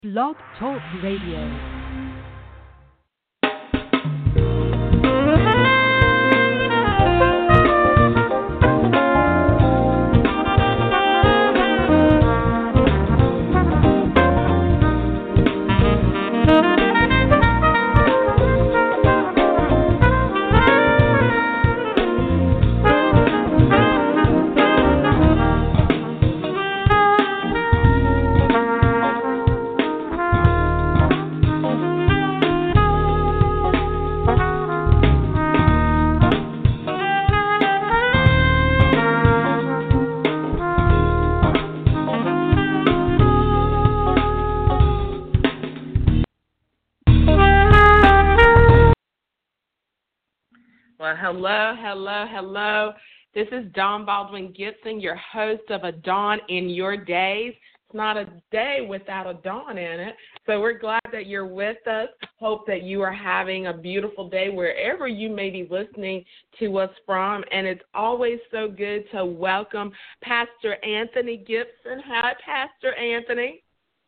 Blog Talk Radio. Well, hello. This is Dawn Baldwin Gibson, your host of A Dawn in Your Days. It's not a day without a dawn in it. So we're glad that you're with us. Hope that you are having a beautiful day wherever you may be listening to us from. And it's always so good to welcome Pastor Anthony Gibson. Hi, Pastor Anthony.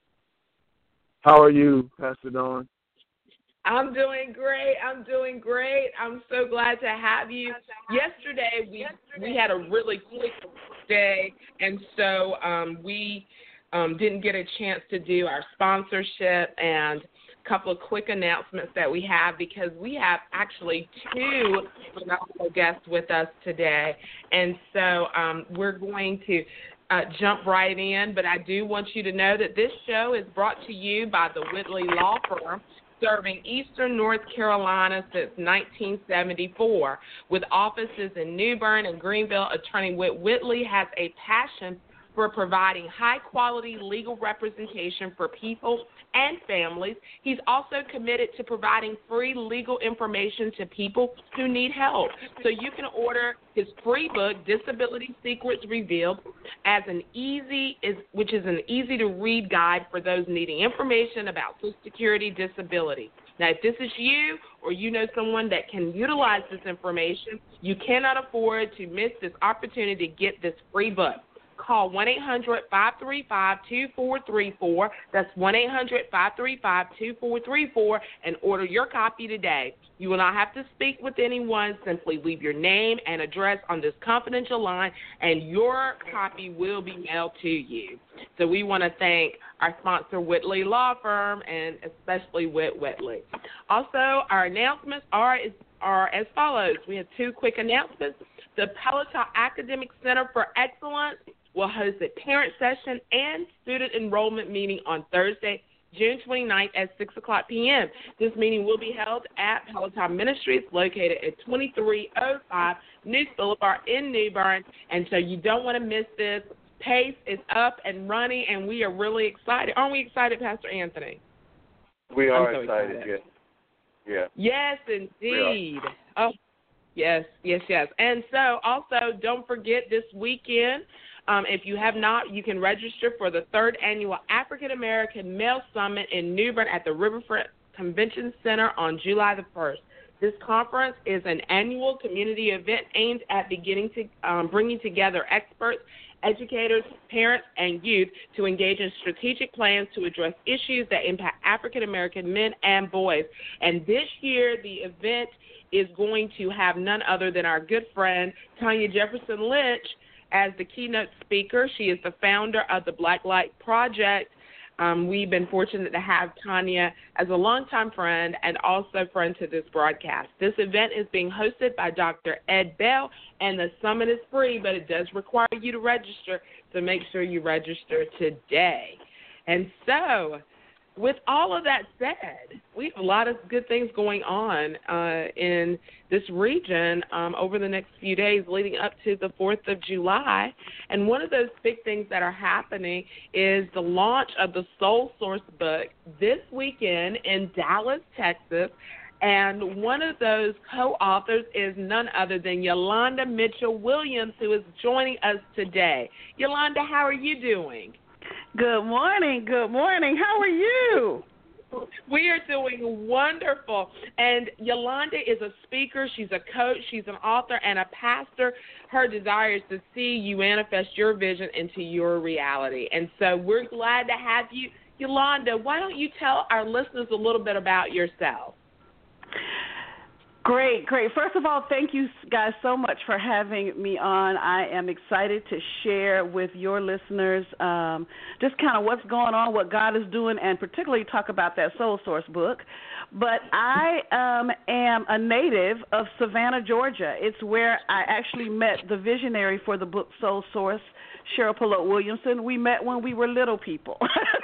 How are you, Pastor Dawn? I'm doing great. I'm so glad to have you. Yesterday, we had a really quick day, and so we didn't get a chance to do our sponsorship and a couple of quick announcements that we have because we have actually two phenomenal guests with us today. And so we're going to jump right in, but I do want you to know that this show is brought to you by the Whitley Law Firm, serving Eastern North Carolina since 1974. With offices in New Bern and Greenville, Attorney Whit Whitley has a passion for providing high-quality legal representation for people and families. He's also committed to providing free legal information to people who need help. So you can order his free book, Disability Secrets Revealed, which is an easy-to-read guide for those needing information about Social Security disability. Now, if this is you or you know someone that can utilize this information, you cannot afford to miss this opportunity to get this free book. Call 1-800-535-2434. That's 1-800-535-2434 and order your copy today. You will not have to speak with anyone. Simply leave your name and address on this confidential line, and your copy will be mailed to you. So we want to thank our sponsor, Whitley Law Firm, and especially Whit Whitley. Also, our announcements are as follows. We have two quick announcements. The Peloton Academic Center for Excellence will host a parent session and student enrollment meeting on Thursday, June 29th at 6 o'clock p.m. This meeting will be held at Peloton Ministries, located at 2305 New Boulevard in New Bern, and so you don't want to miss this. PACE is up and running, and we are really excited. Aren't we excited, Pastor Anthony? We are so excited. Yeah. Yes, indeed. Oh, yes. And so also don't forget this weekend, if you have not, you can register for the 3rd Annual African American Male Summit in New Bern at the Riverfront Convention Center on July the 1st. This conference is an annual community event aimed at bringing together experts, educators, parents, and youth to engage in strategic plans to address issues that impact African American men and boys. And this year, the event is going to have none other than our good friend, Tanya Jefferson Lynch, as the keynote speaker. She is the founder of the Black Light Project. We've been fortunate to have Tanya as a longtime friend and also friend to this broadcast. This event is being hosted by Dr. Ed Bell, and the summit is free, but it does require you to register, so make sure you register today. And so, with all of that said, we have a lot of good things going on in this region over the next few days leading up to the 4th of July. And one of those big things that are happening is the launch of the Soul Source book this weekend in Dallas, Texas. And one of those co-authors is none other than Yolanda Mitchell-Williams, who is joining us today. Yolanda, how are you doing? Good morning. How are you? We are doing wonderful. And Yolanda is a speaker. She's a coach. She's an author and a pastor. Her desire is to see you manifest your vision into your reality. And so we're glad to have you Yolanda, why don't you tell our listeners a little bit about yourself? Great. First of all, thank you guys so much for having me on. I am excited to share with your listeners just kind of what's going on, what God is doing, and particularly talk about that Soul Source book. But I am a native of Savannah, Georgia. It's where I actually met the visionary for the book Soul Source, Cheryl Polote Williamson. We met when we were little people.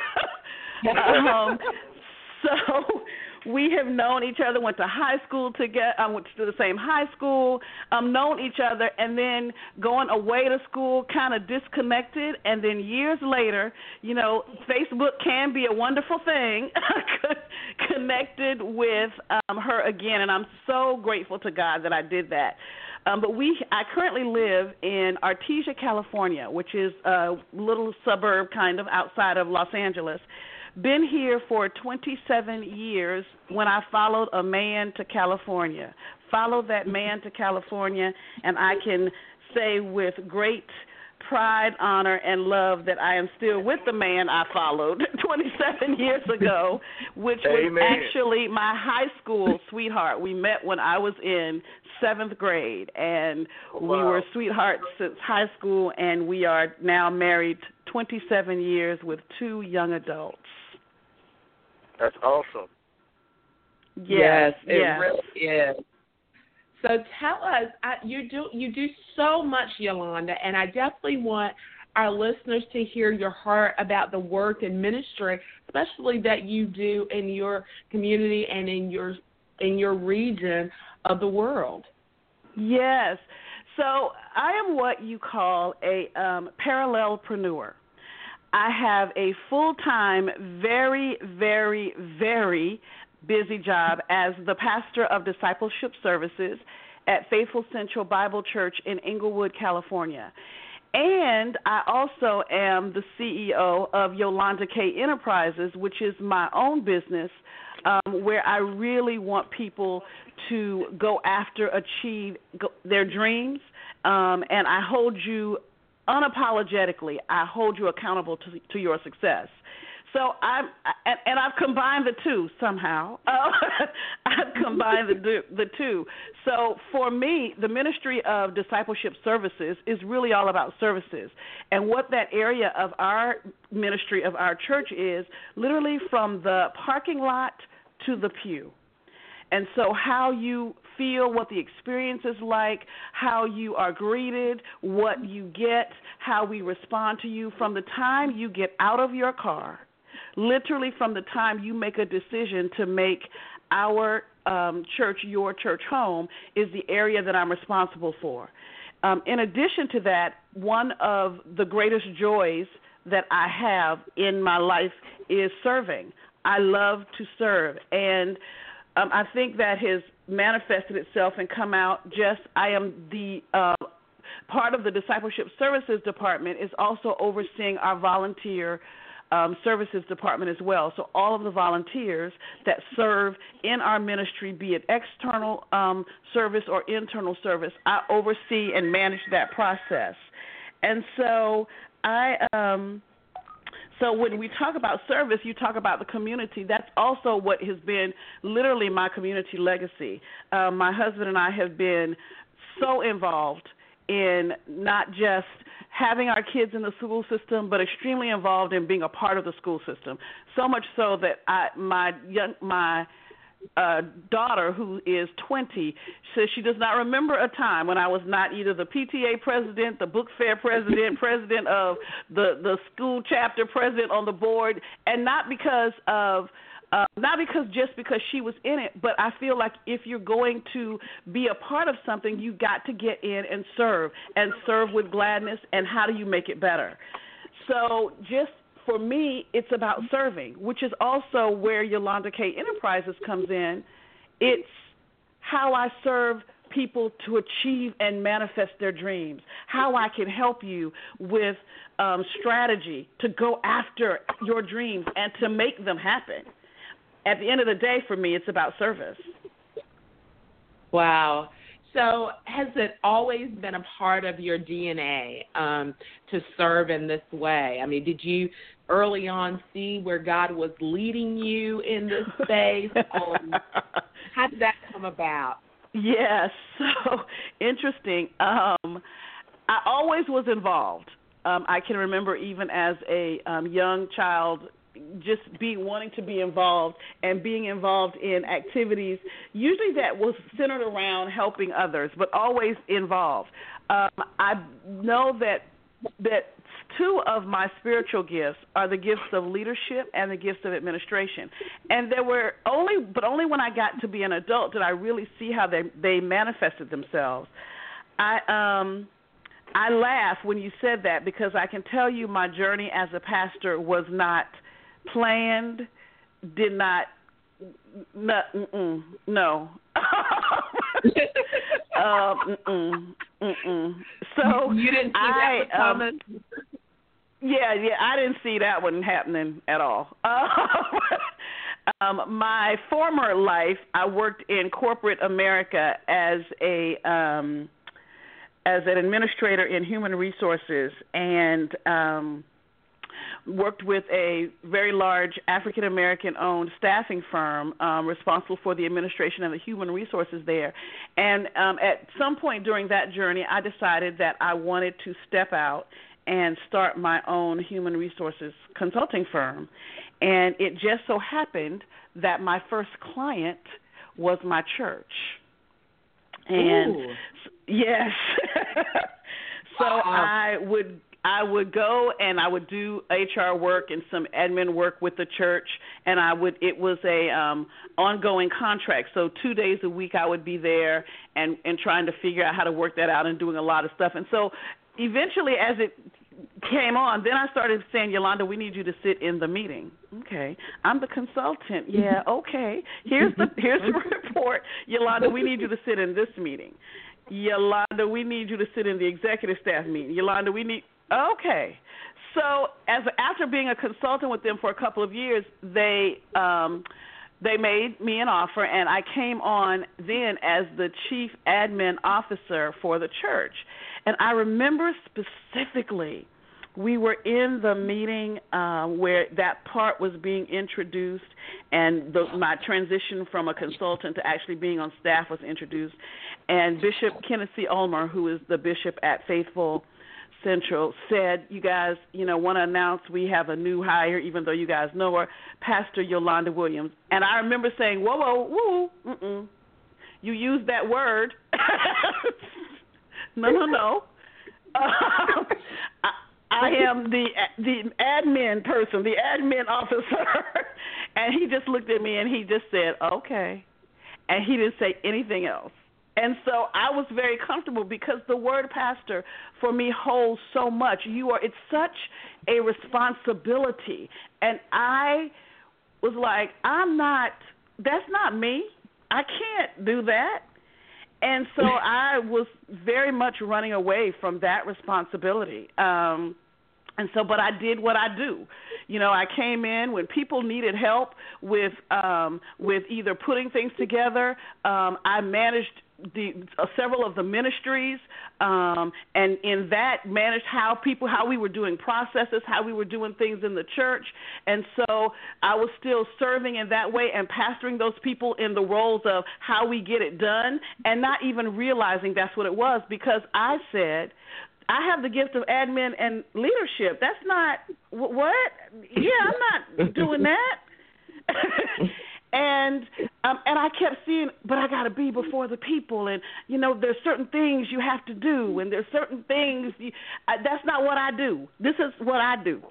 So we have known each other, went to high school together, went to the same high school, known each other, and then going away to school, kind of disconnected. And then years later, you know, Facebook can be a wonderful thing, connected with her again. And I'm so grateful to God that I did that. But I currently live in Artesia, California, which is a little suburb kind of outside of Los Angeles. Been here for 27 years when I followed a man to California. Followed that man to California, and I can say with great pride, honor, and love that I am still with the man I followed 27 years ago, which was actually my high school sweetheart. We met when I was in 7th grade, and we were sweethearts since high school, and we are now married 27 years with 2 young adults. That's awesome. Yes, it really is. So tell us, you do so much, Yolanda, and I definitely want our listeners to hear your heart about the work and ministry, especially that you do in your community and in your region of the world. Yes. So I am what you call a parallelpreneur. I have a full-time, very, very, very busy job as the pastor of discipleship services at Faithful Central Bible Church in Inglewood, California. And I also am the CEO of Yolanda K. Enterprises, which is my own business where I really want people to go after, achieve their dreams, and I hold you unapologetically, I hold you accountable to your success. So I've combined the two somehow. I've combined the two. So for me, the ministry of discipleship services is really all about services. And what that area of our ministry of our church is, literally from the parking lot to the pew. And so how you feel, what the experience is like, how you are greeted, what you get, how we respond to you from the time you get out of your car, literally from the time you make a decision to make our church your church home is the area that I'm responsible for. In addition to that, one of the greatest joys that I have in my life is serving. I love to serve, and I think that has manifested itself and come out I am the part of the discipleship services department is also overseeing our volunteer services department as well. So all of the volunteers that serve in our ministry, be it external service or internal service, I oversee and manage that process. And so So when we talk about service, you talk about the community. That's also what has been literally my community legacy. My husband and I have been so involved in not just having our kids in the school system, but extremely involved in being a part of the school system. So much so that my daughter, who is 20, says she does not remember a time when I was not either the PTA president, the book fair president, president of the school chapter, president on the board, and not because she was in it, but I feel like if you're going to be a part of something, you got to get in and serve with gladness, and how do you make it better? So just for me, it's about serving, which is also where Yolanda K. Enterprises comes in. It's how I serve people to achieve and manifest their dreams, how I can help you with strategy to go after your dreams and to make them happen. At the end of the day, for me, it's about service. Wow. So has it always been a part of your DNA to serve in this way? I mean, did you early on see where God was leading you in this space? How did that come about? Yes, so interesting. I always was involved. I can remember even as a young child just wanting to be involved and being involved in activities, usually that was centered around helping others, but always involved. I know that two of my spiritual gifts are the gifts of leadership and the gifts of administration. And there were only when I got to be an adult did I really see how they manifested themselves. I laugh when you said that because I can tell you my journey as a pastor was not planned, no. So you didn't see that coming? Yeah, I didn't see that one happening at all. My former life, I worked in corporate America as an administrator in human resources, and worked with a very large African-American-owned staffing firm responsible for the administration of the human resources there. And at some point during that journey, I decided that I wanted to step out and start my own human resources consulting firm. And it just so happened that my first client was my church. And Ooh. Yes. So wow. I would go and I would do HR work and some admin work with the church, and it was a ongoing contract. So 2 days a week I would be there and trying to figure out how to work that out and doing a lot of stuff. And so eventually as it came on, then I started saying, Yolanda, we need you to sit in the meeting. Okay. I'm the consultant. Yeah, okay. Here's the report. Yolanda, we need you to sit in this meeting. Yolanda, we need you to sit in the executive staff meeting. Yolanda, okay. So after being a consultant with them for a couple of years, they made me an offer, and I came on then as the chief admin officer for the church. And I remember specifically we were in the meeting where that part was being introduced, and my transition from a consultant to actually being on staff was introduced. And Bishop Kenneth C. Ulmer, who is the bishop at Faithful Central, said, you guys, want to announce we have a new hire, even though you guys know her, Pastor Yolanda Williams. And I remember saying, whoa, you used that word. No. I am the admin person, the admin officer. And he just looked at me and he just said, okay. And he didn't say anything else. And so I was very comfortable because the word pastor for me holds so much. It's such a responsibility. And I was like, that's not me. I can't do that. And so I was very much running away from that responsibility. But I did what I do. I came in when people needed help with either putting things together. I managed several of the ministries, and in that managed how we were doing processes, how we were doing things in the church. And so I was still serving in that way and pastoring those people in the roles of how we get it done, and not even realizing that's what it was, because I said, I have the gift of admin and leadership. That's not what? Yeah, I'm not doing that. And I kept seeing, but I got to be before the people, and there's certain things you have to do, and there's certain things that's not what I do. This is what I do.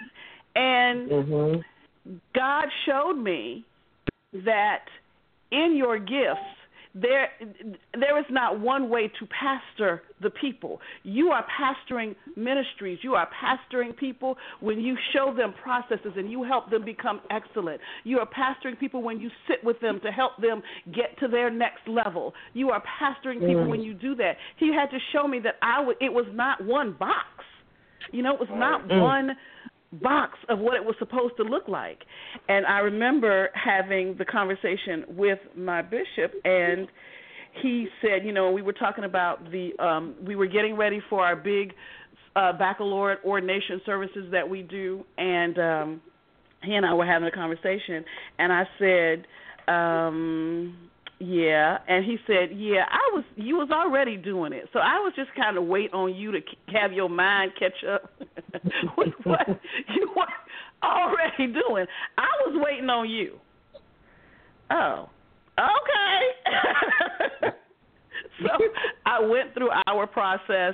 And God showed me that in your gifts, there is not one way to pastor the people. You are pastoring ministries. You are pastoring people when you show them processes and you help them become excellent. You are pastoring people when you sit with them to help them get to their next level. You are pastoring people when you do that. He had to show me that it was not one box. It was not one box of what it was supposed to look like. And I remember having the conversation with my bishop, and he said, we were talking about we were getting ready for our big baccalaureate ordination services that we do, and he and I were having a conversation, and I said, yeah, and he said, yeah, you was already doing it, so I was just kind of waiting on you to have your mind catch up with what you were already doing. I was waiting on you. Oh, okay. So I went through our process,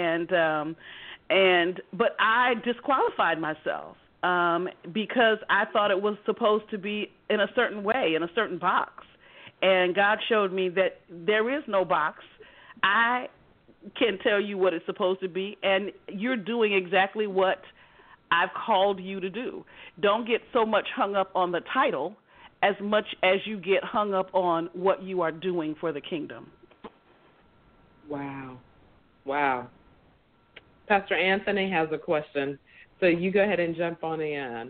but I disqualified myself because I thought it was supposed to be in a certain way, in a certain box. And God showed me that there is no box. I can tell you what it's supposed to be, and you're doing exactly what I've called you to do. Don't get so much hung up on the title as much as you get hung up on what you are doing for the kingdom. Wow. Pastor Anthony has a question, so you go ahead and jump on in.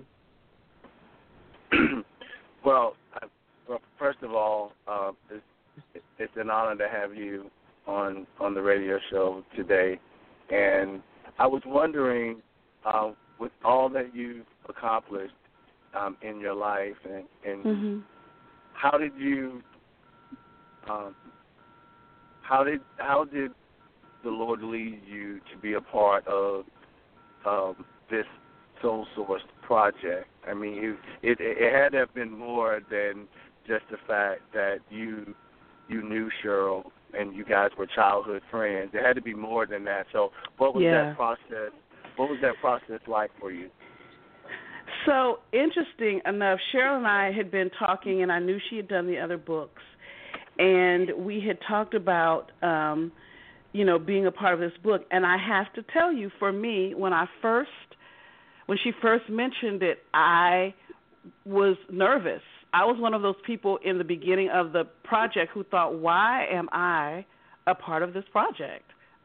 Well, first of all, it's an honor to have you on the radio show today. And I was wondering, with all that you've accomplished in your life, and how did you, how did the Lord lead you to be a part of this Soul Source project? I mean, it had to have been more than just the fact that you knew Cheryl and you guys were childhood friends. There had to be more than that. So what was that process? What was that process like for you? So interesting enough, Cheryl and I had been talking, and I knew she had done the other books, and we had talked about being a part of this book. And I have to tell you, for me, when she first mentioned it, I was nervous. I was one of those people in the beginning of the project who thought, why am I a part of this project?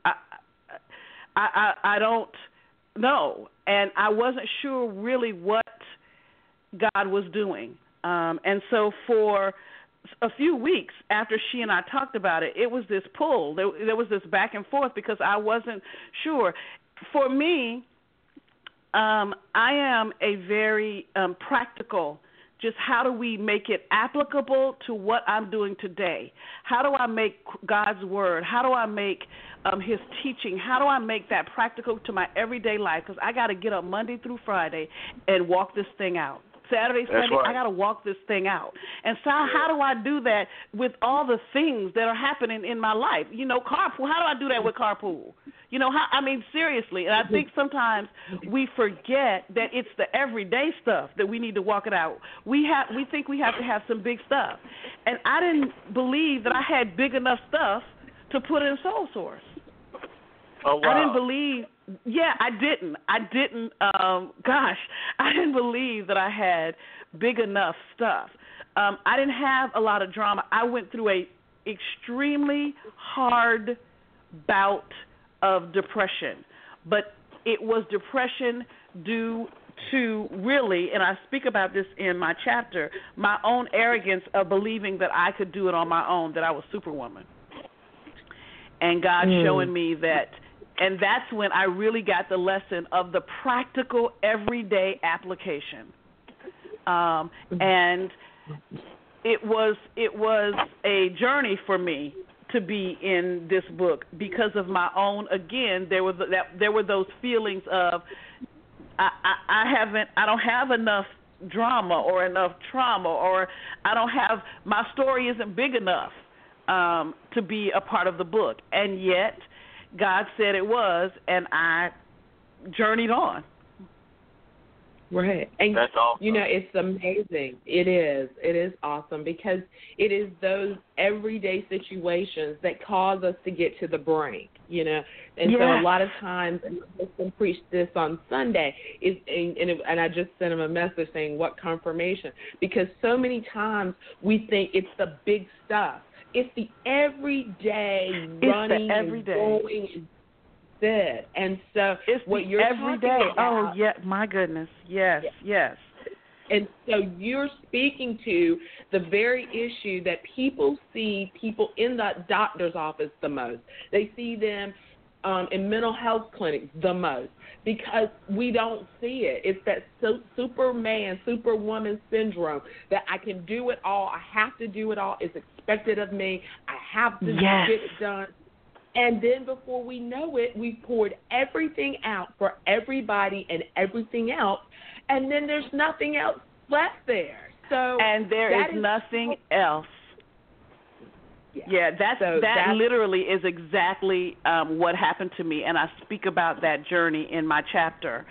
I don't know. And I wasn't sure really what God was doing. And so for a few weeks after she and I talked about it, it was this pull. There was this back and forth because I wasn't sure. For me, I am a very practical. Just how do we make it applicable to what I'm doing today? How do I make God's word? How do I make his teaching? How do I make that practical to my everyday life? Because I got to get up Monday through Friday and walk this thing out. Saturday, Sunday, right. I got to walk this thing out. And so how do I do that with all the things that are happening in my life? Carpool. How do I do that with carpool? Seriously. And I think sometimes we forget that it's the everyday stuff that we need to walk it out. We think we have to have some big stuff. And I didn't believe that I had big enough stuff to put in Soul Source. Oh, wow. I didn't believe. Yeah, I didn't. I didn't believe that I had big enough stuff. I didn't have a lot of drama. I went through a extremely hard bout of depression, but it was depression due to really, and I speak about this in my chapter, my own arrogance of believing that I could do it on my own, that I was Superwoman. And God showing me that. And that's when I really got the lesson of the practical, everyday application. And it was a journey for me to be in this book because of my own. Again, there were those feelings of I don't have enough drama or enough trauma, or my story isn't big enough to be a part of the book, and yet God said it was, and I journeyed on. Right. And, that's awesome. It's amazing. It is awesome because it is those everyday situations that cause us to get to the brink, And so a lot of times, and my husband preached this on Sunday, and I just sent him a message saying, what confirmation? Because so many times we think it's the big stuff. It's the everyday running and going and that. And so it's what you're everyday. talking about. Oh, yeah, my goodness. Yes. And so you're speaking to the very issue that people see people in the doctor's office the most. They see them in mental health clinics the most because we don't see it. It's that Superman, Superwoman syndrome that I can do it all. I have to do it all. It's expected of me. I have to get it done. And then before we know it, we've poured everything out for everybody and everything else, and then there's nothing else left there. And there is nothing else. Yeah, that literally is exactly what happened to me, and I speak about that journey in my chapter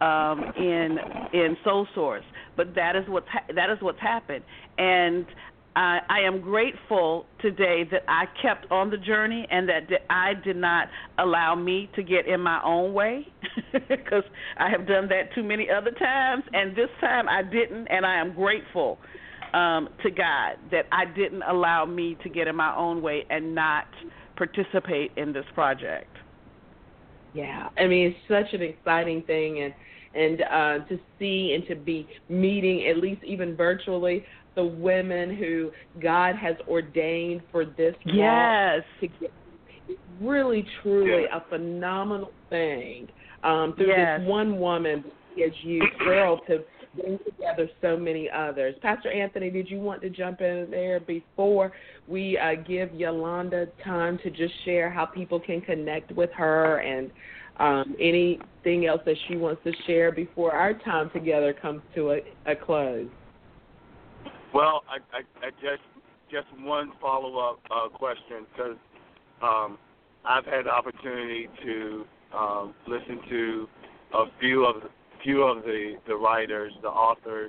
in Soul Source. But that is what's happened, and I am grateful today that I kept on the journey and that I did not allow me to get in my own way because I have done that too many other times, and this time I didn't, and I am grateful to God that I didn't allow me to get in my own way and not participate in this project. Yeah, I mean, it's such an exciting thing, and to see and to be meeting, at least even virtually, the women who God has ordained for this walk to get really, truly a phenomenal thing through this one woman as you, girl, to bring together so many others. Pastor Anthony, did you want to jump in there before we give Yolanda time to just share how people can connect with her and anything else that she wants to share before our time together comes to a close? Well, I just one follow-up question because I've had the opportunity to listen to a few of the writers, the authors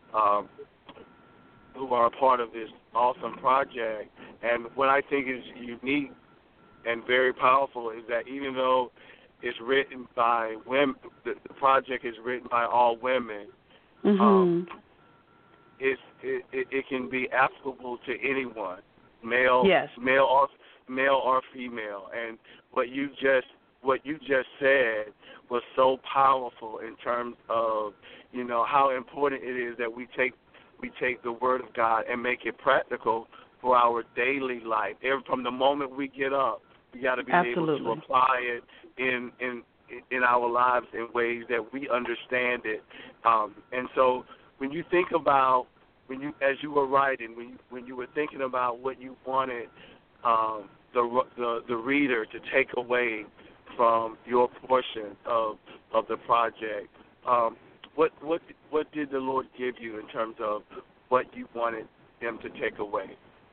who are a part of this awesome project. And what I think is unique and very powerful is that even though it's written by women, the project is written by all women. It can be applicable to anyone, male or female. And what you just said was so powerful in terms of, you know, how important it is that we take the Word of God and make it practical for our daily life. From the moment we get up, we got to be able to apply it in our lives in ways that we understand it. And so when you think about, as you were writing, when you were thinking about what you wanted the reader to take away from your portion of the project, what did the Lord give you in terms of what you wanted them to take away?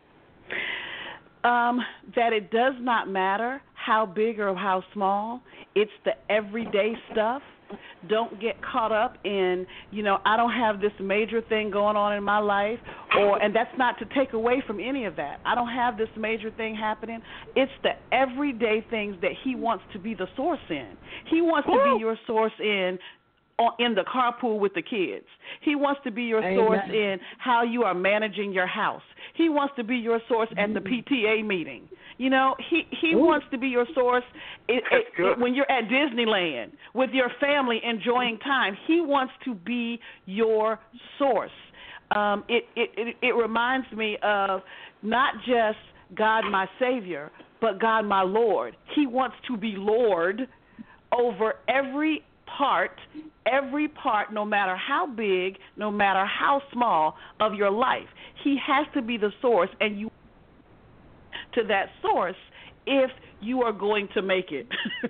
That it does not matter how big or how small. It's the everyday stuff. Don't get caught up in, you know, I don't have this major thing going on in my life, and that's not to take away from any of that. I don't have this major thing happening. It's the everyday things that He wants to be the source in. He wants to be your source in the carpool with the kids. He wants to be your source in how you are managing your house. He wants to be your source at the PTA meeting. You know, he wants to be your source when you're at Disneyland with your family enjoying time. He wants to be your source. It reminds me of not just God my Savior, but God my Lord. He wants to be Lord over every part, no matter how big, no matter how small of your life. He has to be the source, and you to that source if you are going to make it.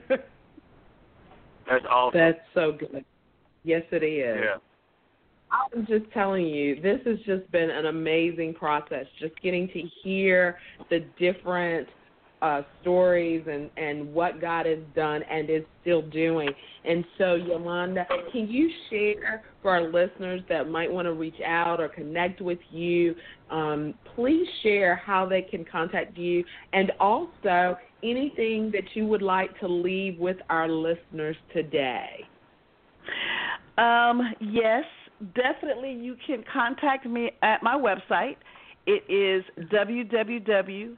That's awesome. That's so good. Yes, it is. Yeah. I'm just telling you, this has just been an amazing process, just getting to hear the different stories and what God has done and is still doing. And so, Yolanda, can you share for our listeners that might want to reach out or connect with you, please share how they can contact you and also anything that you would like to leave with our listeners today. Yes, definitely you can contact me at my website. It is www.YolandaKay,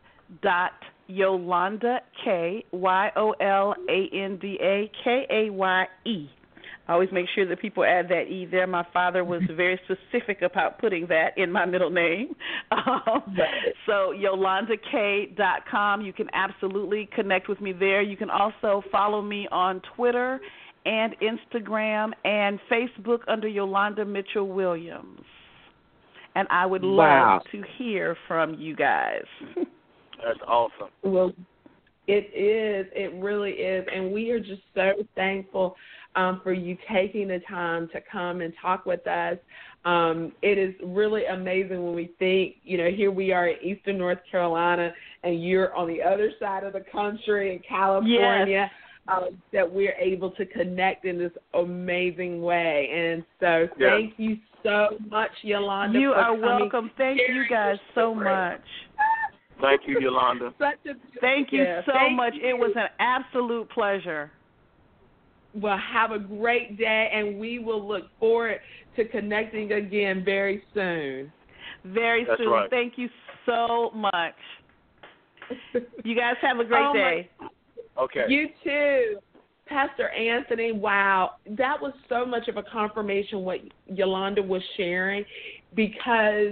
I always make sure that people add that E there. My father was very specific about putting that in my middle name. So YolandaK.com. You can absolutely connect with me there. You can also follow me on Twitter and Instagram and Facebook under Yolanda Mitchell Williams. And I would love to hear from you guys. That's awesome. Well, it is. It really is. And we are just so thankful for you taking the time to come and talk with us. It is really amazing when we think, here we are in Eastern North Carolina and you're on the other side of the country in California, that we're able to connect in this amazing way. And so thank you so much, Yolanda. You are welcome. Thank you guys so much. Thank you, Yolanda. Thank you so much. It was an absolute pleasure. Well, have a great day, and we will look forward to connecting again very soon. Very soon. Right. Thank you so much. You guys have a great day. Okay. You too. Pastor Anthony, wow, that was so much of a confirmation what Yolanda was sharing, because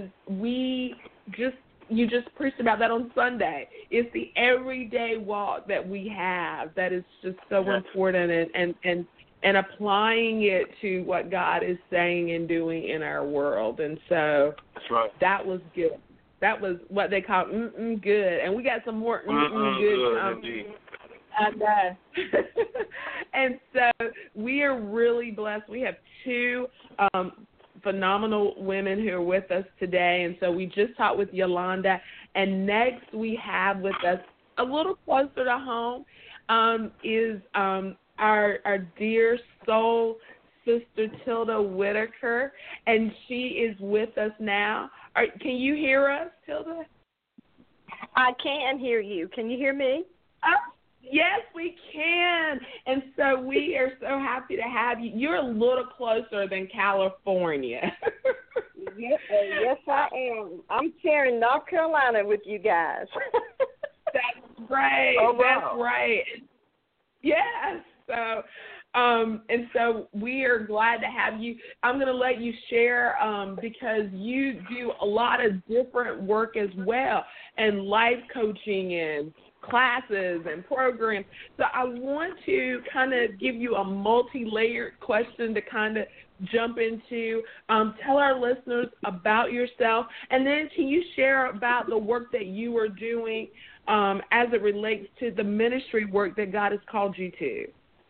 you just preached about that on Sunday. It's the everyday walk that we have that is just so important, and applying it to what God is saying and doing in our world. And so that was good. That was what they call good. And we got some more good. Indeed. I know. And so we are really blessed. We have two phenomenal women who are with us today. And so we just talked with Yolanda. And next we have with us, a little closer to home, is our dear soul sister Tilda Whitaker. And she is with us now. Can you hear us, Tilda? I can hear you. Can you hear me? Oh, yes, we can. And so we are so happy to have you. You're a little closer than California. Yes, I am. I'm sharing North Carolina with you guys. That's right. Oh, wow. That's right. Yes. So, and so we are glad to have you. I'm going to let you share because you do a lot of different work as well, and life coaching and classes and programs. So I want to kind of give you a multi-layered question to kind of jump into. Tell our listeners about yourself, and then can you share about the work that you are doing as it relates to the ministry work that God has called you to?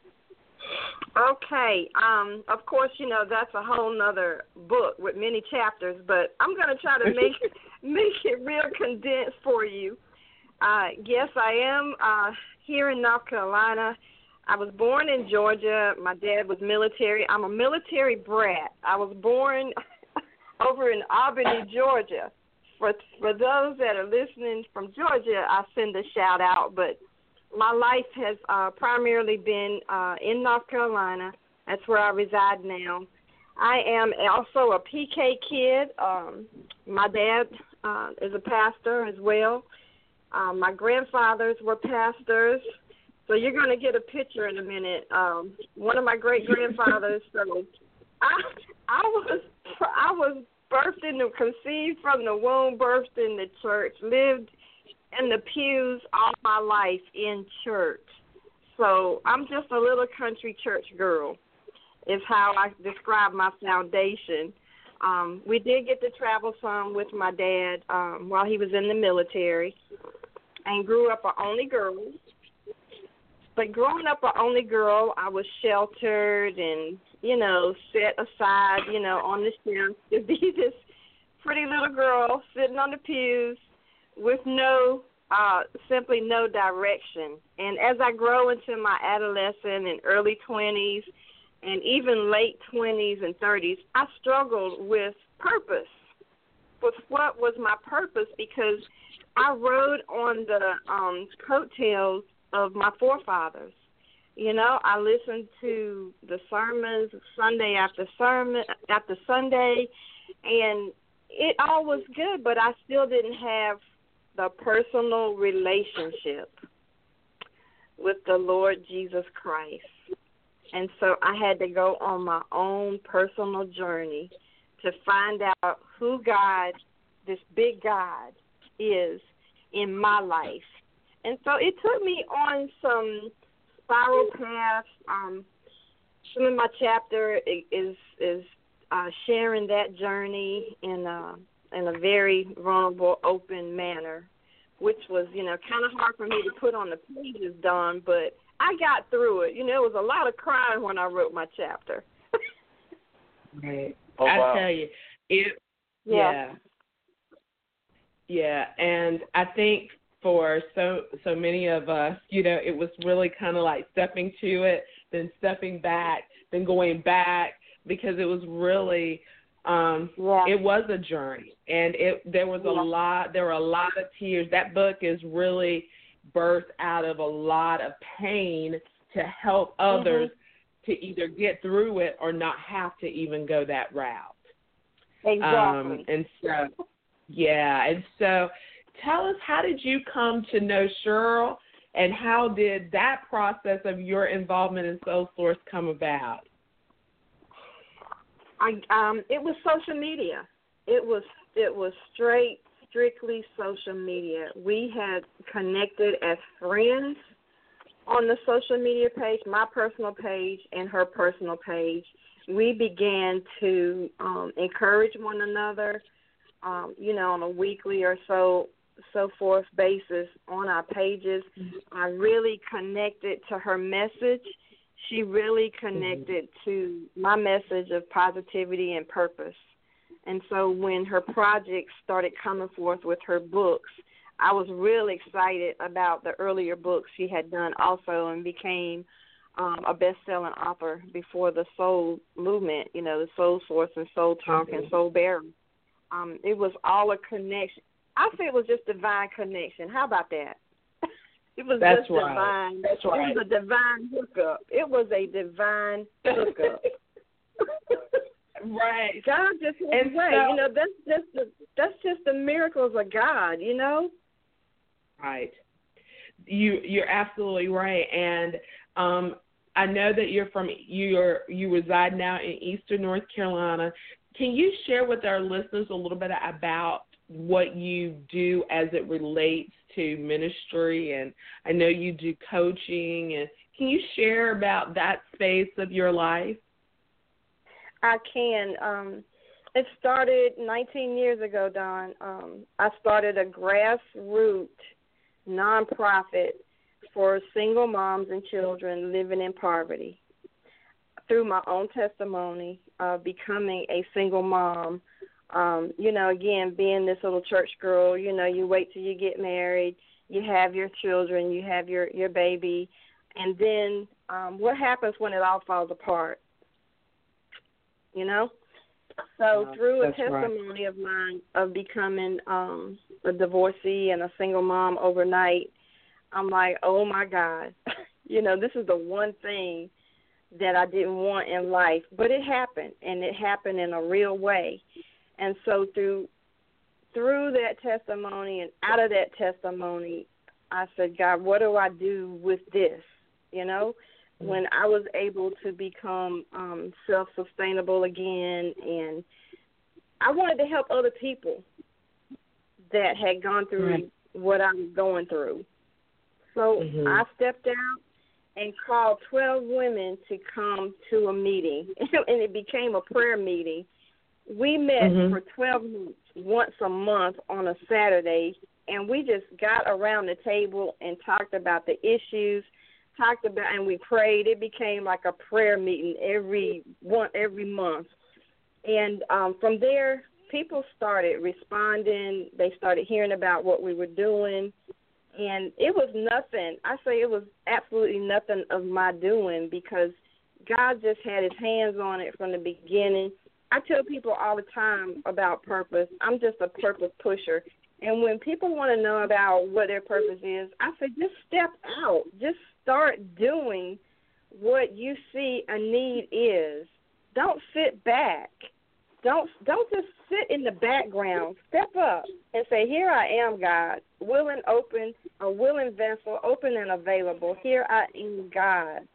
Okay. Of course, that's a whole nother book with many chapters, but I'm going to try to make it real condensed for you. Yes, I am here in North Carolina. I was born in Georgia. My dad was military. I'm a military brat. I was born over in Albany, Georgia. For those that are listening from Georgia, I send a shout out, but my life has primarily been in North Carolina. That's where I reside now. I am also a PK kid. My dad is a pastor as well. My grandfathers were pastors. So you're going to get a picture in a minute. One of my great-grandfathers, so I was conceived from the womb, birthed in the church, lived in the pews all my life in church. So I'm just a little country church girl is how I describe my foundation. We did get to travel some with my dad while he was in the military, and grew up an only girl. But growing up an only girl, I was sheltered and, set aside, on the shelf to be this pretty little girl sitting on the pews with simply no direction. And as I grow into my adolescent and early 20s and even late 20s and 30s, I struggled with purpose, with what was my purpose, because I rode on the coattails of my forefathers. I listened to the sermons Sunday after Sunday, and it all was good, but I still didn't have the personal relationship with the Lord Jesus Christ. And so I had to go on my own personal journey to find out who God, this big God, is in my life. And so it took me on some spiral paths. Some of my chapter is sharing that journey in a very vulnerable, open manner, which was, kind of hard for me to put on the pages, Dawn, but I got through it. It was a lot of crying when I wrote my chapter. Right. Oh, wow. I tell you, yeah, and I think for so many of us, it was really kind of like stepping to it, then stepping back, then going back, because it was really it was a journey, and there were a lot of tears. That book is really birthed out of a lot of pain to help others to either get through it or not have to even go that route. Exactly. And so tell us, how did you come to know Cheryl, and how did that process of your involvement in Soul Source come about? It was social media. It was strictly social media. We had connected as friends on the social media page, my personal page and her personal page. We began to encourage one another, on a weekly or so forth basis on our pages. I really connected to her message. She really connected to my message of positivity and purpose. And so when her projects started coming forth with her books, I was really excited about the earlier books she had done also, and became a best-selling author before the Soul movement, the Soul Source and Soul Talk and Soul Bearer. It was all a connection. I say it was just divine connection. How about that? It was That's just right. divine. That's right. It was a divine hookup. It was a divine hookup. Right. God just had a way. That's just the miracles of God. Right. You're absolutely right. And I know that you reside now in Eastern North Carolina. Can you share with our listeners a little bit about what you do as it relates to ministry? And I know you do coaching, and can you share about that phase of your life? I can. It started 19 years ago, Dawn. I started a grassroots nonprofit for single moms and children living in poverty. Through my own testimony of becoming a single mom, again, being this little church girl, you wait till you get married, you have your children, you have your baby, and then what happens when it all falls apart? So through a testimony of mine of becoming a divorcee and a single mom overnight, I'm like, oh, my God, this is the one thing that I didn't want in life. But it happened, and it happened in a real way. And so through that testimony and out of that testimony, I said, God, what do I do with this? When I was able to become self-sustainable again, and I wanted to help other people that had gone through what I was going through. So I stepped out and called 12 women to come to a meeting, and it became a prayer meeting. We met for 12 months, once a month on a Saturday, and we just got around the table and talked about the issues, and we prayed. It became like a prayer meeting every month. And from there, people started responding. They started hearing about what we were doing. And it was nothing. I say it was absolutely nothing of my doing, because God just had his hands on it from the beginning. I tell people all the time about purpose. I'm just a purpose pusher. And when people want to know about what their purpose is, I say just step out. Just start doing what you see a need is. Don't sit back. Don't just sit in the background. Step up and say, here I am, God, willing, open, a willing vessel, open and available. Here I am, God.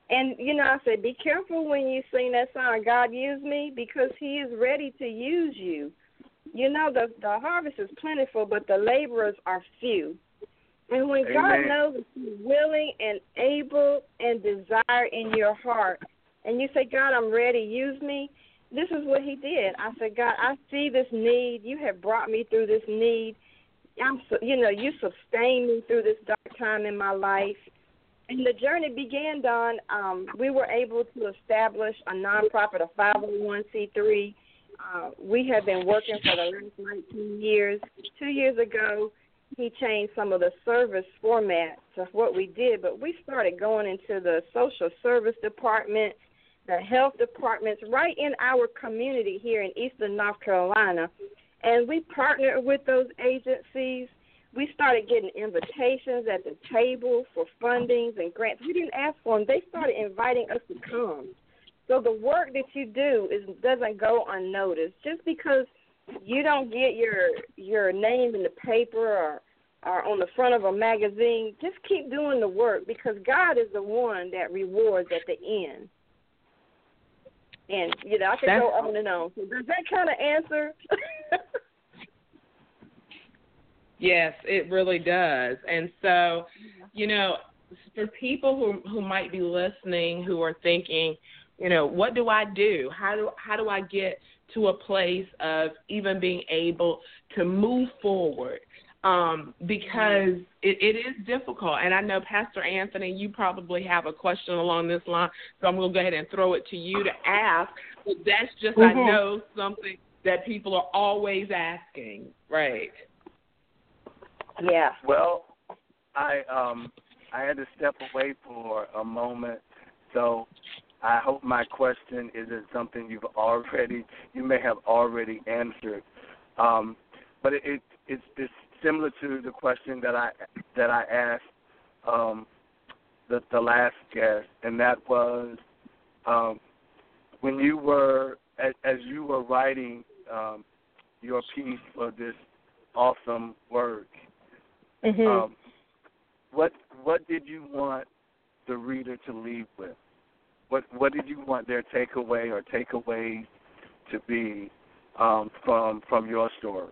And, I said, be careful when you sing that song, God use me, because he is ready to use you. The harvest is plentiful, but the laborers are few. And when Amen. God knows that you're willing and able and desire in your heart, and you say, God, I'm ready, use me, this is what he did. I said, God, I see this need. You have brought me through this need. You sustained me through this dark time in my life. And the journey began, Don. We were able to establish a nonprofit, a 501c3. We have been working for the last 19 years. 2 years ago, he changed some of the service format to what we did, but we started going into the social service department, the health departments, right in our community here in Eastern North Carolina. And we partnered with those agencies. We started getting invitations at the table for fundings and grants. We didn't ask for them. They started inviting us to come. So the work that you do doesn't go unnoticed. Just because you don't get your name in the paper or on the front of a magazine, just keep doing the work, because God is the one that rewards at the end. And, I could go on and on. So does that kind of answer? Yes, it really does. And so, for people who might be listening, who are thinking, what do I do? How do I get to a place of even being able to move forward? Because it is difficult. And I know, Pastor Anthony, you probably have a question along this line, so I'm going to go ahead and throw it to you to ask. But that's just, I know, something that people are always asking, right? Yeah. Well, I had to step away for a moment, so I hope my question isn't something you may have already answered. But it's similar to the question that I asked the last guest, and that was when you were as you were writing your piece for this awesome work. Mm-hmm. What did you want the reader to leave with? What did you want their takeaway or takeaways to be from your story?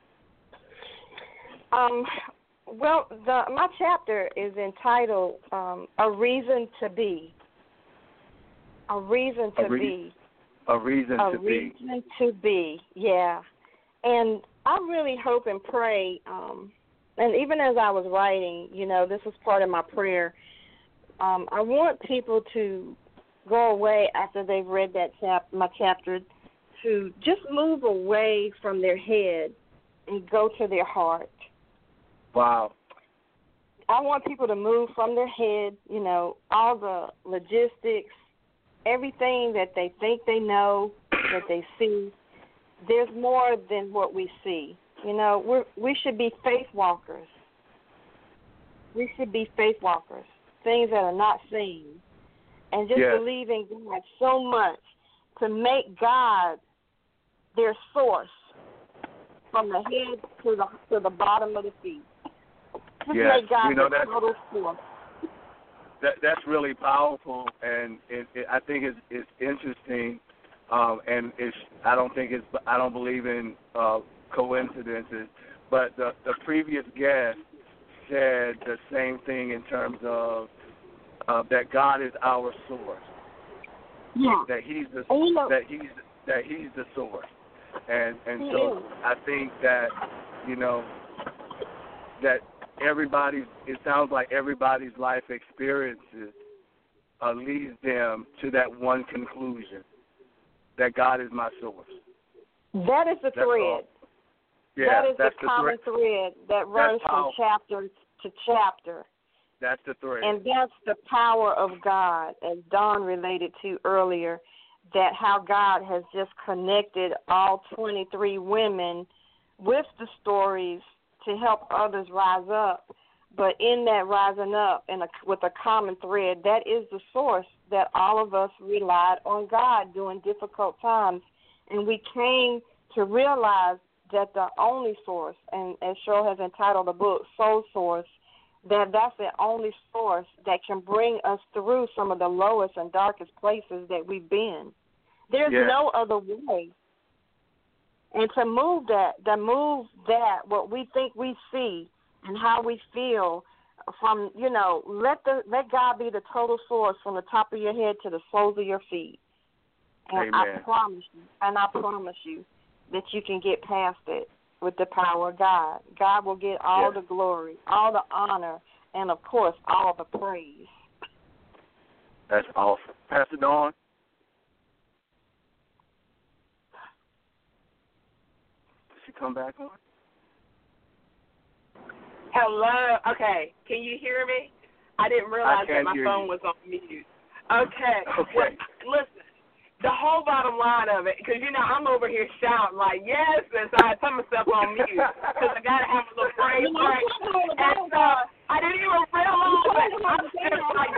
Well, my chapter is entitled "A Reason to Be." A reason to be. A reason to be. A reason to be. Yeah, and I really hope and pray. And even as I was writing, this was part of my prayer. I want people to go away after they've read my chapter, to just move away from their head and go to their heart. Wow. I want people to move from their head, all the logistics, everything that they think they know, that they see. There's more than what we see. We should be faith walkers. We should be faith walkers, things that are not seen. And just believe in God so much to make God their source from the head to the bottom of the feet. Just make God their total source. That's really powerful, and I think it's interesting, and I don't believe in coincidences, but the previous guest said the same thing in terms of that God is our source. Yeah. That he's the source, and so I think that that it sounds like everybody's life experiences leads them to that one conclusion, that God is my source. That is the thread. Yeah, that is the common thread that runs from chapter to chapter. That's the thread. And that's the power of God, as Dawn related to earlier, that how God has just connected all 23 women with the stories to help others rise up. But in that rising up with a common thread, that is the source that all of us relied on God during difficult times. And we came to realize that the only source, and as Cheryl has entitled the book, Soul Source, that's the only source that can bring us through some of the lowest and darkest places that we've been. There's no other way. And to move that, what we think we see and how we feel from, let God be the total source from the top of your head to the soles of your feet. And Amen. I promise you that you can get past it with the power of God. God will get all the glory, all the honor, and, of course, all the praise. That's awesome. Pastor Dawn? Did she come back on? Hello. Okay. Can you hear me? I didn't realize that my phone was on mute. Okay. Well, listen, the whole bottom line of it, because, I'm over here shouting like, yes, and so I put myself on mute because I got to have a little praise break. And so I didn't even realize that I'm just like,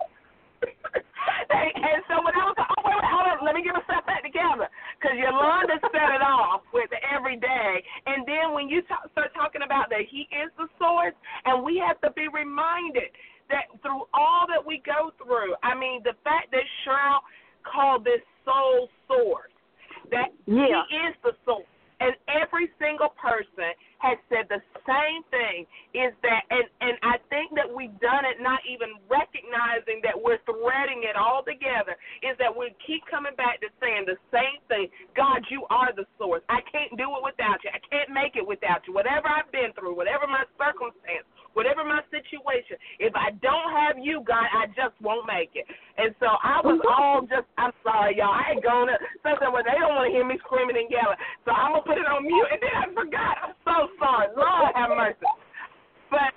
and so when I was like, hold on, let me get myself back together, because Yolanda set it off with the everyday, and then when you start talking about that he is the source, and we have to be reminded that through all that we go through, I mean, the fact that Cheryl called this soul source, that he is the source, and every single person has said the same thing, is that, and I think that we've done it not even recognizing that we're threading it all together, is that we keep coming back to saying the same thing. God, you are the source. I can't do it without you. I can't make it without you. Whatever I've been through, whatever my circumstance, whatever my situation, if I don't have you, God, I just won't make it. And so I was I'm sorry, y'all. I ain't going to, something where they don't want to hear me screaming and yelling. So I'm going to put it on mute, and then I forgot. I'm so sorry. Lord have mercy. But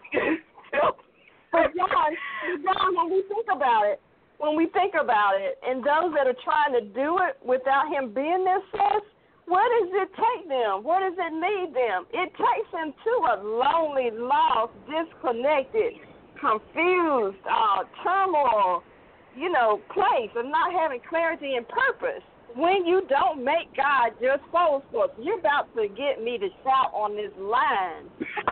John, when we think about it, and those that are trying to do it without him being their source, what does it take them? What does it lead them? It takes them to a lonely, lost, disconnected, confused, turmoil, place of not having clarity and purpose. When you don't make God your soul source, you're about to get me to shout on this line.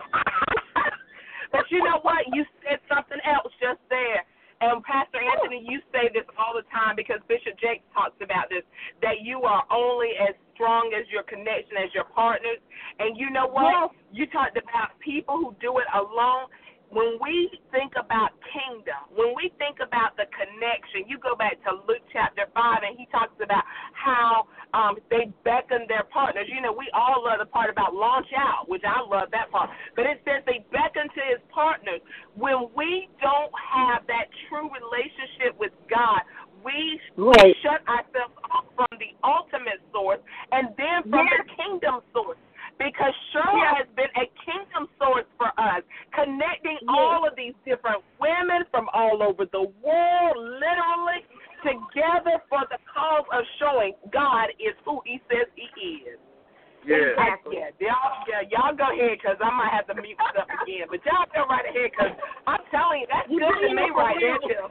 But you know what? You said something else just there. And Pastor Anthony, you say this all the time because Bishop Jakes talks about this, that you are only as strong as your connection, as your partners. And you know what? Yes. You talked about people who do it alone. When we think about kingdom, when we think about the connection, you go back to Luke chapter 5, and he talks about how they beckon their partners. We all love the part about launch out, which I love that part. But it says they beckon to his partners. When we don't have that true relationship with God, we shut ourselves off from the ultimate source and then from the kingdom source. Because Cheryl has been a kingdom source for us, connecting all of these different women from all over the world, literally, together for the cause of showing God is who he says he is. Yeah. Exactly. Y'all go ahead, because I might have to mute myself again. But y'all go right ahead, because I'm telling you, that's good to me right there, Tim.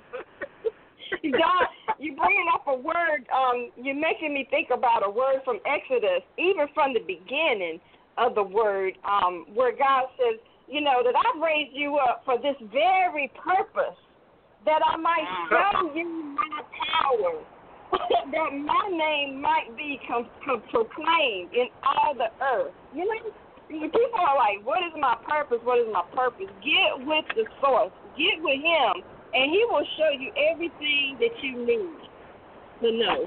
God, you're bringing up a word. You're making me think about a word from Exodus, even from the beginning of the word, where God says, that I've raised you up for this very purpose, that I might show you my power, that my name might be proclaimed in all the earth. People are like, what is my purpose? What is my purpose? Get with the source. Get with him, and he will show you everything that you need to know.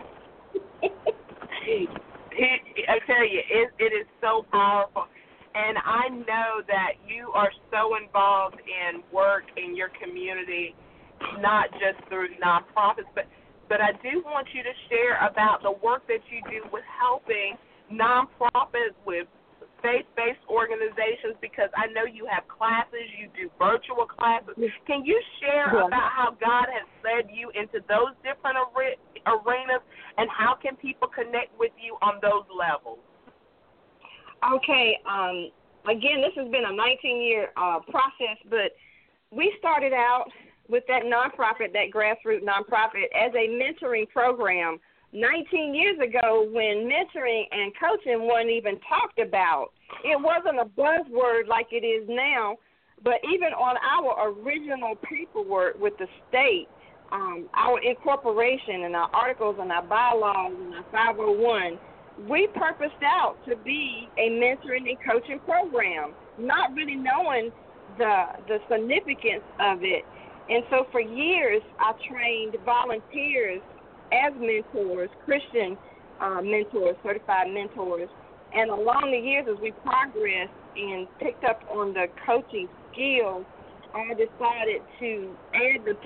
I tell you, it is so powerful. And I know that you are so involved in work in your community, not just through nonprofits, but I do want you to share about the work that you do with helping nonprofits, with faith-based organizations, because I know you have classes, you do virtual classes. Can you share about how God has led you into those different arenas, and how can people connect with you on those levels? Okay. Again, this has been a 19-year process, but we started out with that nonprofit, that grassroots nonprofit, as a mentoring program 19 years ago, when mentoring and coaching weren't even talked about. It wasn't a buzzword like it is now. But even on our original paperwork with the state, our incorporation and our articles and our bylaws and our 501, we purposed out to be a mentoring and coaching program, not really knowing the significance of it. And so for years, I trained volunteers as mentors, Christian mentors, certified mentors. And along the years, as we progressed and picked up on the coaching skills, I decided to add the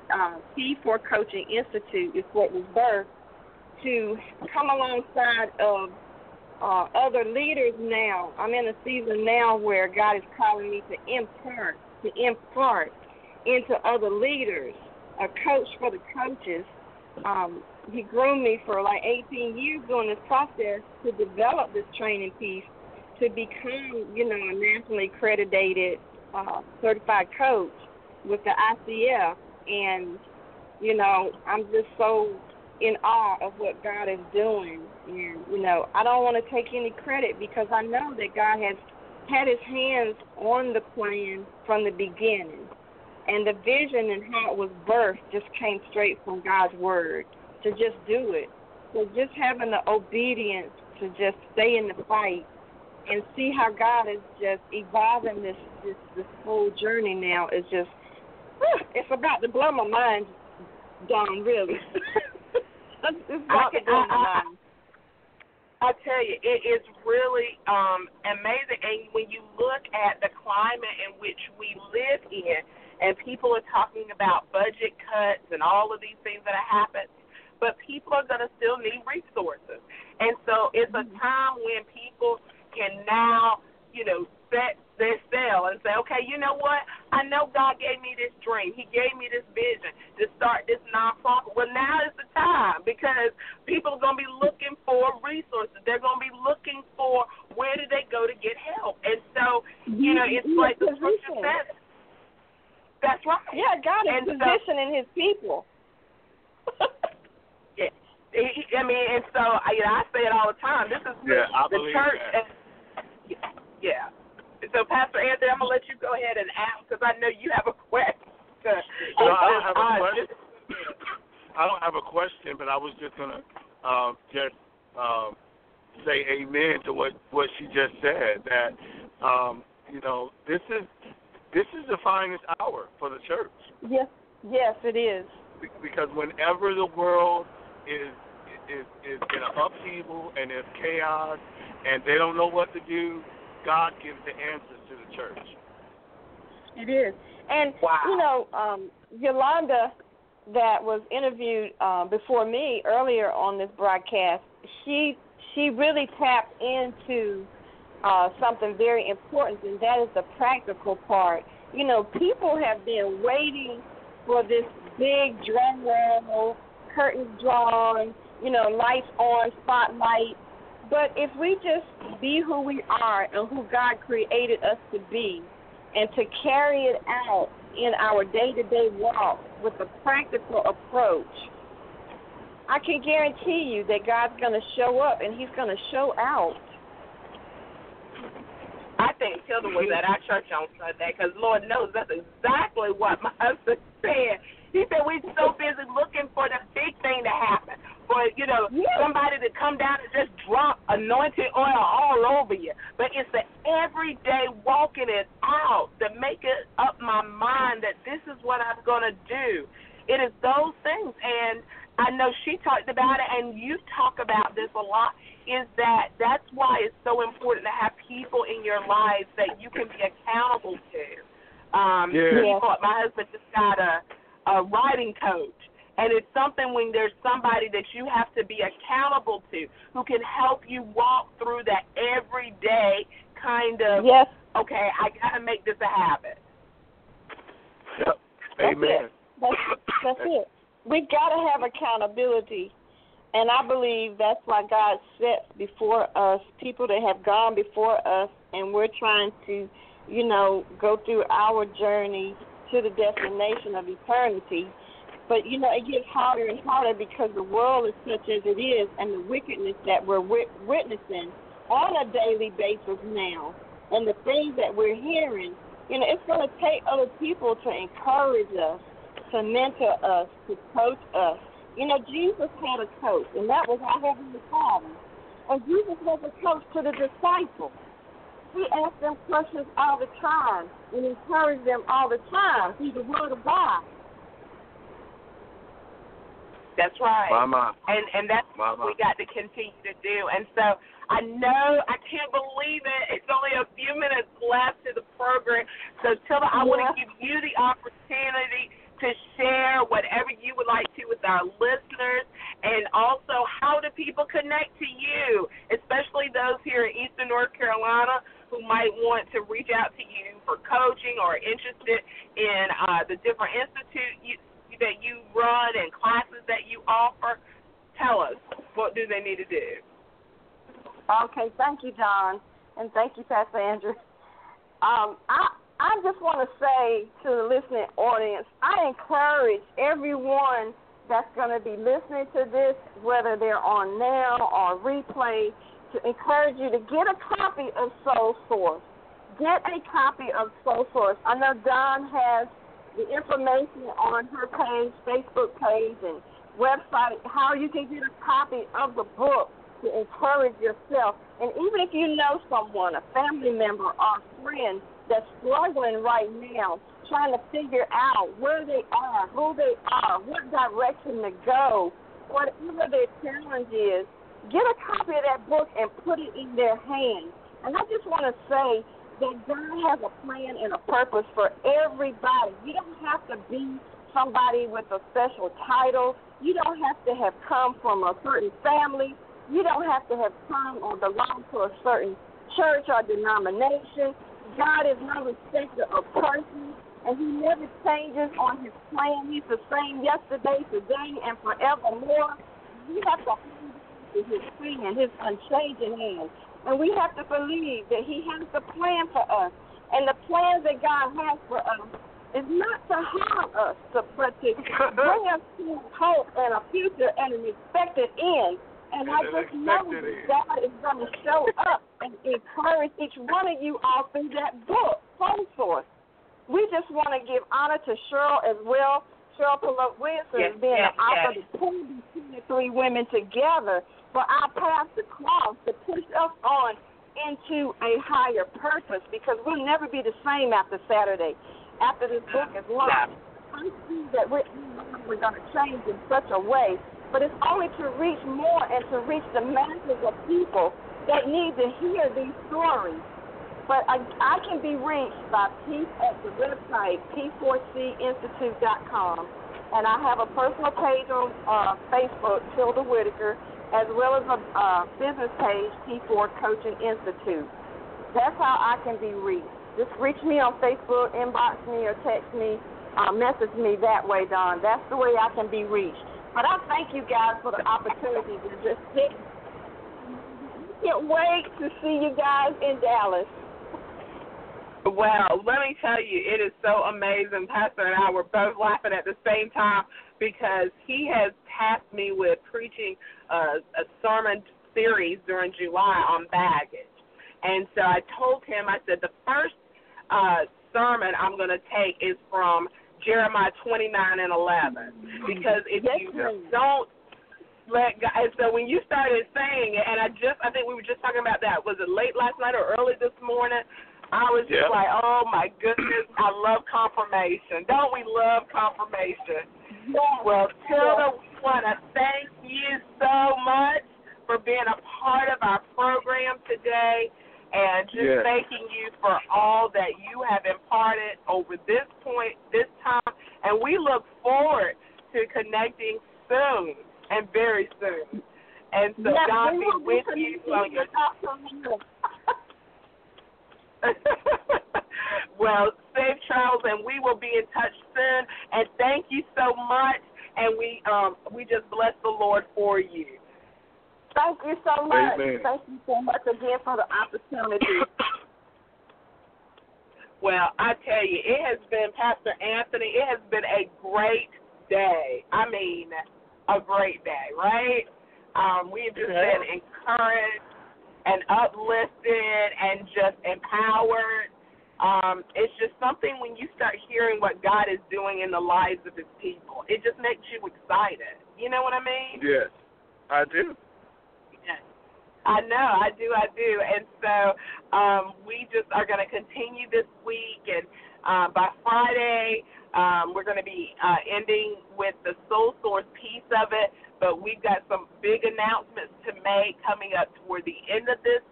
P4 Coaching Institute, is what was birthed, to come alongside of other leaders now. I'm in a season now where God is calling me to impart into other leaders, a coach for the coaches. He groomed me for like 18 years during this process to develop this training piece to become, a nationally accredited certified coach with the ICF. And, I'm just so in awe of what God is doing. And, I don't want to take any credit because I know that God has had his hands on the plan from the beginning. And the vision and how it was birthed just came straight from God's word to just do it. So just having the obedience to just stay in the fight and see how God is just evolving this whole journey now is just, it's about to blow my mind, Dawn, really. It's about to blow my mind. I tell you, it is really amazing. And when you look at the climate in which we live in, and people are talking about budget cuts and all of these things that have happened, but people are going to still need resources. And so it's a time when people can now, set their sail and say, okay, you know what? I know God gave me this dream. He gave me this vision to start this nonprofit. Well, now is the time because people are going to be looking for resources. They're going to be looking for where do they go to get help. And so, it's like the scripture says. That's right. Yeah, God is positioning his people. Yeah. And so, I say it all the time. This is the church. Yeah. So, Pastor Anthony, I'm going to let you go ahead and ask because I know you have a question. No, I don't have a question. I don't have a question, but I was just going to say amen to what she just said, that, this is the finest hour for the church. Yes, it is. Because whenever the world is in an upheaval and there's chaos and they don't know what to do, God gives the answers to the church. It is. And, Yolanda, that was interviewed before me earlier on this broadcast, she really tapped into something very important, and that is the practical part. People have been waiting for this big drum roll, curtains drawn, lights on, spotlight. But if we just be who we are and who God created us to be and to carry it out in our day-to-day walk with a practical approach, I can guarantee you that God's going to show up and he's going to show out. I think Hilda was at our church on Sunday because Lord knows that's exactly what my husband said. He said we're so busy looking for the big thing to happen, for, somebody to come down and just drop anointed oil all over you. But it's the everyday walking it out that make it up my mind that this is what I'm going to do. It is those things. And I know she talked about it, and you talk about this a lot, is that's why it's so important to have people in your lives that you can be accountable to. My husband just got a writing coach, and it's something when there's somebody that you have to be accountable to who can help you walk through that everyday kind of, okay, I got to make this a habit. Yep. Amen. That's it. We got to have accountability. And I believe that's why God sets before us people that have gone before us, and we're trying to, go through our journey to the destination of eternity. But, it gets harder and harder because the world is such as it is, and the wickedness that we're witnessing on a daily basis now, and the things that we're hearing, You know, it's going to take other people to encourage us, to mentor us, to coach us. You know, Jesus had a coach, and that was our Heavenly Father. And Jesus was a coach to the disciples. He asked them questions all the time and encouraged them all the time through the Word of God. That's right. Mama. And that's what we got to continue to do. And so I know, I can't believe it. It's only a few minutes left to the program. So, Tilda, I want to give you the opportunity to share whatever you would like to with our listeners, and also how do people connect to you, especially those here in Eastern North Carolina who might want to reach out to you for coaching or interested in the different institutes that you run and classes that you offer. Tell us, what do they need to do? Okay, thank you, John, and thank you, Pastor Andrew. I just want to say to the listening audience, I encourage everyone that's going to be listening to this, whether they're on now or replay, to encourage you to get a copy of Soul Source. Get a copy of Soul Source. I know Dawn has the information on her page, Facebook page, and website, how you can get a copy of the book to encourage yourself. And even if you know someone, a family member or a friend that's struggling right now, trying to figure out where they are, who they are, what direction to go, whatever their challenge is, get a copy of that book and put it in their hands. And I just want to say that God has a plan and a purpose for everybody. You don't have to be somebody with a special title. You don't have to have come from a certain family. You don't have to have come or belong to a certain church or denomination. God is no respecter of persons, and He never changes on His plan. He's the same yesterday, today, and forevermore. We have to hold on to His plan, His unchanging hand, and we have to believe that He has a plan for us. And the plans that God has for us is not to harm us, but to bring us to hope and a future and an expected end. And I just know that God is going to show up and encourage each one of you all through that book, Soul Source. We just want to give honor to Cheryl as well. Cheryl Pullup-Williamson is being the author of pulling these 23 women together for our path to cross, to push us on into a higher purpose, because we'll never be the same after Saturday, after this book is launched. I see that we're going to change in such a way, but it's only to reach more and to reach the masses of people that need to hear these stories. But I can be reached by Peace at the website, p4cinstitute.com. And I have a personal page on Facebook, Tilda Whitaker, as well as a business page, P4 Coaching Institute. That's how I can be reached. Just reach me on Facebook, inbox me, or text me, message me that way, Don. That's the way I can be reached. But I thank you guys for the opportunity to just sit. Can't wait to see you guys in Dallas. Well, let me tell you, it is so amazing. Pastor and I were both laughing at the same time because he has tasked me with preaching a sermon series during July on baggage. And so I told him, I said, the first sermon I'm going to take is from Jeremiah 29 and 11, because if you don't let God, and so when you started saying it, and I think we were just talking about that, was it late last night or early this morning? I was just like, oh my goodness, I love confirmation. Don't we love confirmation? Well, Tilda, we want to thank you so much for being a part of our program today, and just thanking you for all that you have imparted over this point, this time. And we look forward to connecting soon and very soon. And so God be with you on your Well, safe travels, and we will be in touch soon. And thank you so much. And we just bless the Lord for you. Thank you so much. Amen. Thank you so much again for the opportunity. Well, I tell you, it has been, Pastor Anthony, it has been a great day. I mean, a great day, right? We've just been encouraged and uplifted and just empowered. It's just something when you start hearing what God is doing in the lives of his people. It just makes you excited. You know what I mean? Yes, I do. Yes. I know, I do. And so we just are going to continue this week, and by Friday we're going to be ending with the Soul Source piece of it, but we've got some big announcements to make coming up toward the end of this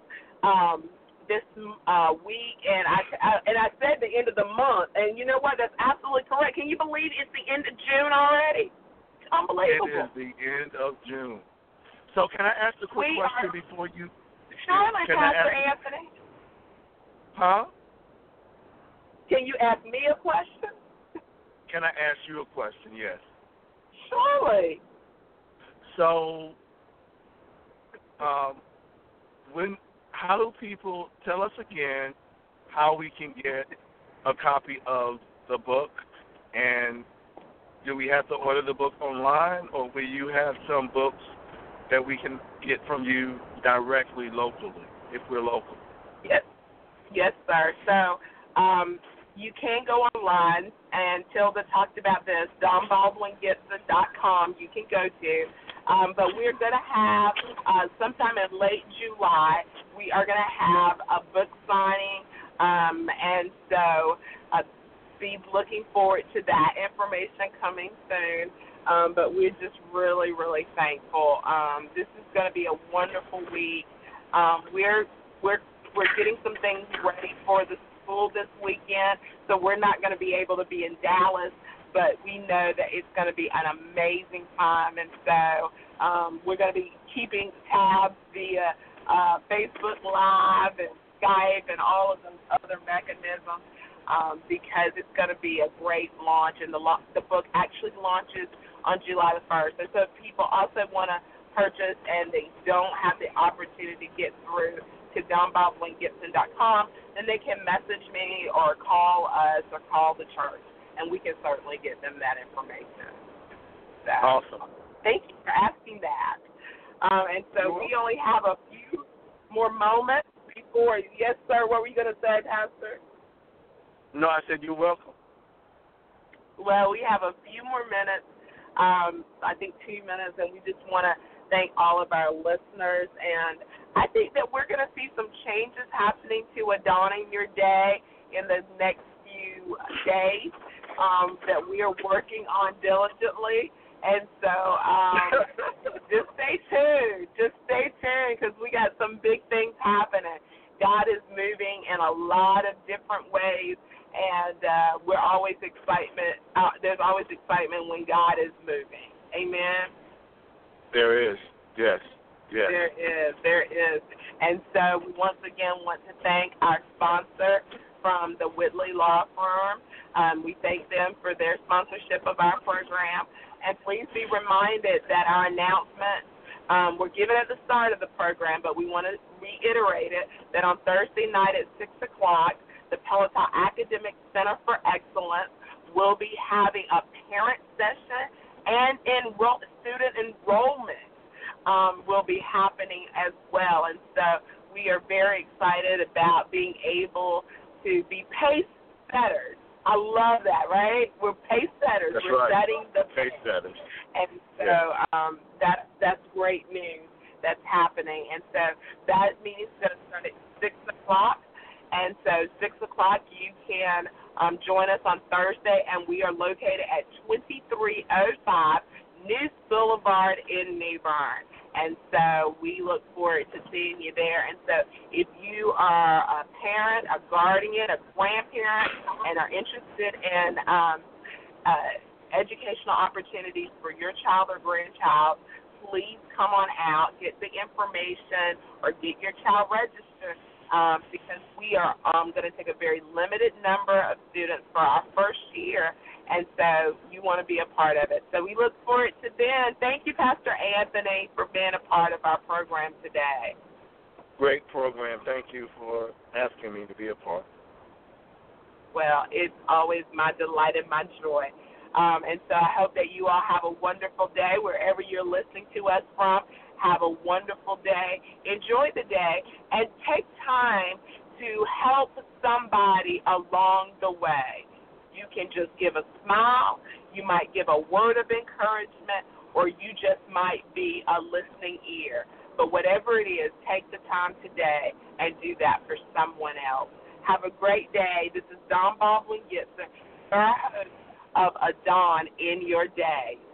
week, and I said the end of the month, and you know what? That's absolutely correct. Can you believe it's the end of June already? It's unbelievable. It is the end of June. So can I ask a quick question before you? Surely, Pastor Anthony. Huh? Can you ask me a question? Can I ask you a question? Yes. Surely. So, how do people, tell us again how we can get a copy of the book, and do we have to order the book online, or will you have some books that we can get from you directly locally, if we're local? Yes, sir. So you can go online, and Tilda talked about this, DonBaldwinGibson.com you can go to. But we're going to have, sometime in late July, we are going to have a book signing, and so be looking forward to that information coming soon. But we're just really, really thankful. This is going to be a wonderful week. We're getting some things ready for the school this weekend, so we're not going to be able to be in Dallas, but we know that it's going to be an amazing time, and so we're going to be keeping tabs via Facebook Live and Skype and all of those other mechanisms because it's going to be a great launch, and the book actually launches on July the 1st. And so if people also want to purchase and they don't have the opportunity to get through to DonBaldwinGibson.com, then they can message me or call us or call the church, and we can certainly get them that information. So, awesome. Thank you for asking that. And so we only have a few more moments before. Yes, sir. What were you going to say, Pastor? No, I said you're welcome. Well, we have a few more minutes, I think 2 minutes, and we just want to thank all of our listeners. And I think that we're going to see some changes happening to Adorning Your Day in the next few days that we are working on diligently. And so just stay tuned. Because we got some big things happening. God is moving in a lot of different ways, and we're always excitement. There's always excitement when God is moving. Amen. There is. Yes. There is. And so we once again want to thank our sponsor from the Whitley Law Firm. We thank them for their sponsorship of our program. And please be reminded that our announcements were given at the start of the program, but we want to reiterate it, that on Thursday night at 6 o'clock, the Peloton Academic Center for Excellence will be having a parent session, and student enrollment will be happening as well. And so we are very excited about being able to be pace setters. I love that, right? We're pace setters. That's We're right. setting the pace setters. And so that's great news that's happening. And so that meeting is going to start at 6 o'clock. And so 6 o'clock you can join us on Thursday, and we are located at 2305 Neuse Boulevard in New Bern. And so we look forward to seeing you there. And so if you are a parent, a guardian, a grandparent, and are interested in educational opportunities for your child or grandchild, please come on out, get the information, or get your child registered because we are going to take a very limited number of students for our first year. And so you want to be a part of it. So we look forward to then. Thank you, Pastor Anthony, for being a part of our program today. Great program. Thank you for asking me to be a part. Well, it's always my delight and my joy. And so I hope that you all have a wonderful day wherever you're listening to us from. Have a wonderful day. Enjoy the day, and take time to help somebody along the way. You can just give a smile, you might give a word of encouragement, or you just might be a listening ear. But whatever it is, take the time today and do that for someone else. Have a great day. This is Dawn Baldwin Gibson, your host of A Dawn in Your Day.